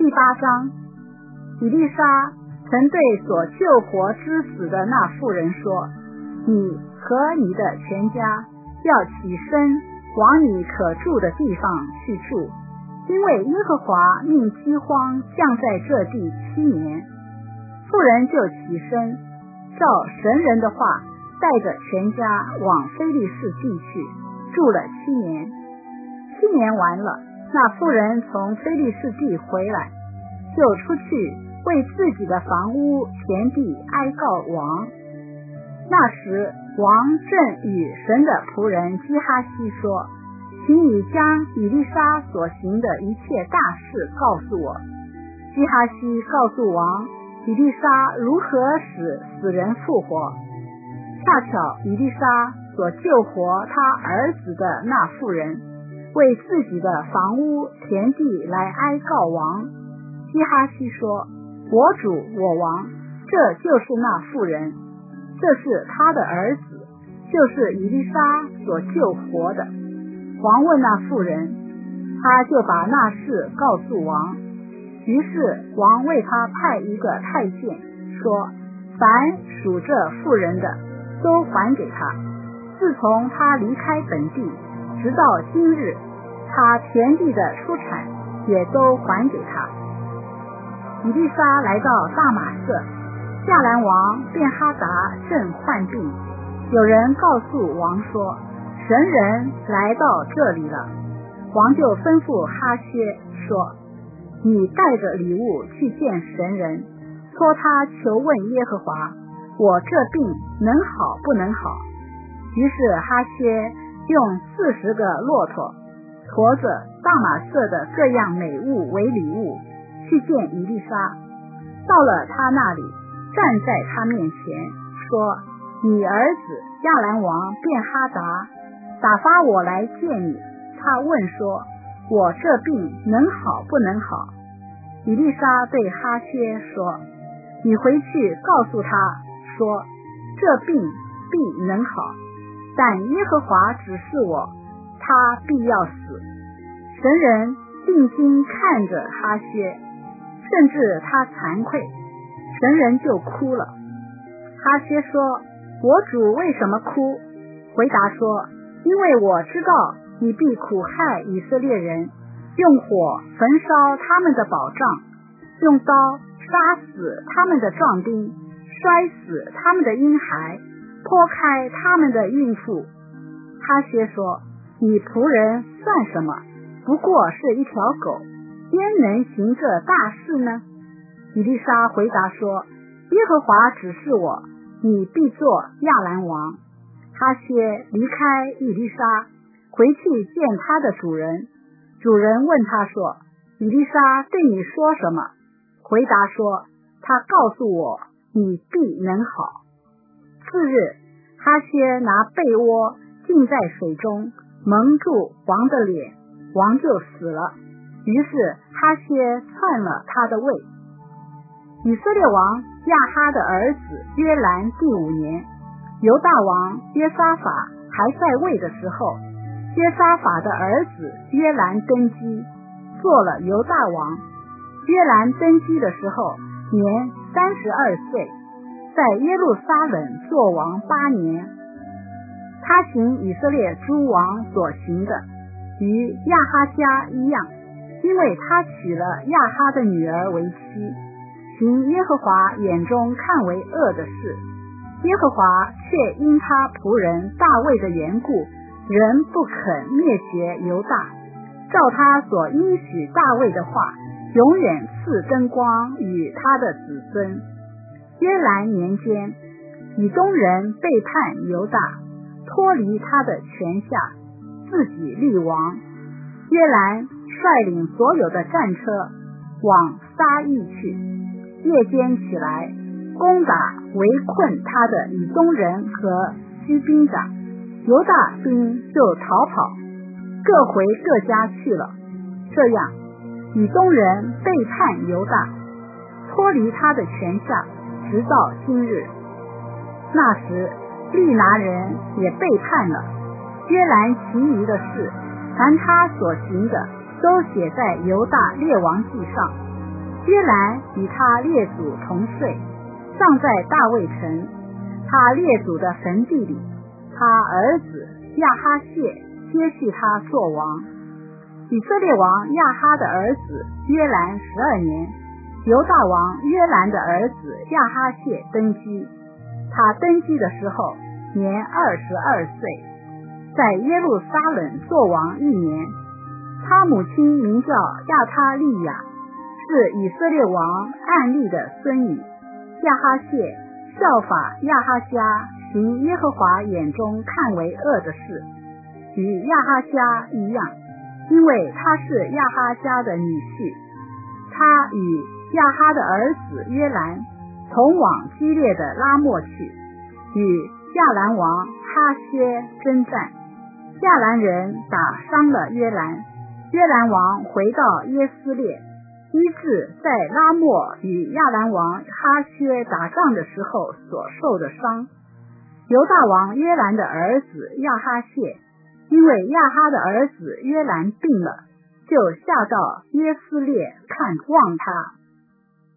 第8章，以利沙曾对所救活之死的那妇人说，你和你的全家要起身往你可住的地方去住，因为耶和华命饥荒降在这地7年。妇人就起身，照神人的话，带着全家往非利士地去，住了7年。7年完了，那妇人从非利士地回来，就出去为自己的房屋田地哀告王。那时王正与神的仆人基哈西说，请你将以利沙所行的一切大事告诉我。基哈西告诉王以利沙如何使死人复活。恰巧以利沙所救活他儿子的那妇人为自己的房屋田地来哀告王。基哈西说，我主我王，这就是那妇人，这是他的儿子，就是以利沙所救活的。王问那妇人，他就把那事告诉王。于是王为他派一个太监，说，凡属这妇人的都还给他。自从他离开本地直到今日，他田地的出产也都还给他。以利沙来到大马色，亚兰王便哈达正患病，有人告诉王说，神人来到这里了。王就吩咐哈薛说，你带着礼物去见神人，托他求问耶和华，我这病能好不能好。于是哈薛用40个骆驼驮着大马色的各样美物为礼物去见以利沙。到了他那里，站在他面前说，你儿子亚兰王便哈达打发我来见你。他问说，我这病能好不能好。以利沙对哈薛说，你回去告诉他说，这病必能好，但耶和华指示我，他必要死。神人定睛看着哈薛，甚至他惭愧，神人就哭了。哈薛说，我主为什么哭？回答说，因为我知道你必苦害以色列人，用火焚烧他们的保障，用刀杀死他们的壮丁，摔死他们的婴孩，剖开他们的孕妇。哈薛说，你仆人算什么？不过是一条狗，焉能行这大事呢？以利沙回答说，耶和华指示我，你必做亚兰王。哈薛离开以利沙，回去见他的主人。主人问他说，以利沙对你说什么？回答说，他告诉我，你必能好。次日，哈薛拿被窝浸在水中，蒙住王的脸，王就死了。于是哈薛篡了他的位。以色列王亚哈的儿子约兰第5年，犹大王约沙法还在位的时候，约沙法的儿子约兰登基，做了犹大王。约兰登基的时候年32岁，在耶路撒冷做王8年。他行以色列诸王所行的，与亚哈家一样，因为他娶了亚哈的女儿为妻，行耶和华眼中看为恶的事。耶和华却因他仆人大卫的缘故，仍不肯灭绝犹大，照他所应许大卫的话，永远赐灯光与他的子孙。约兰年间，以东人背叛犹大，脱离他的权下，自己立王。约兰率领所有的战车往撒意去，夜间起来攻打围困他的以东人和居兵长，犹大兵就逃跑，各回各家去了。这样以东人背叛犹大，脱离他的权下，直到今日。那时利拿人也背叛了。约兰其余的事，凡他所行的，都写在犹大列王记上。 约兰与他列祖同睡，葬在大卫城他列祖的坟地里。他儿子亚哈谢接续他做王。以色列王亚哈的儿子约兰12年，犹大王约兰的儿子亚哈谢登基。他登基的时候年22岁，在耶路撒冷做王1年。他母亲名叫亚他利亚，是以色列王暗利的孙女。亚哈谢效法亚哈家行耶和华眼中看为恶的事，与亚哈家一样，因为他是亚哈家的女婿。他与亚哈的儿子约兰同往基列的拉末去，与亚兰王哈薛征战。亚兰人打伤了约兰，约兰王回到耶斯列，医治在拉末与亚兰王哈薛打仗的时候所受的伤。犹大王约兰的儿子亚哈谢，因为亚哈的儿子约兰病了，就下到耶斯列看望他。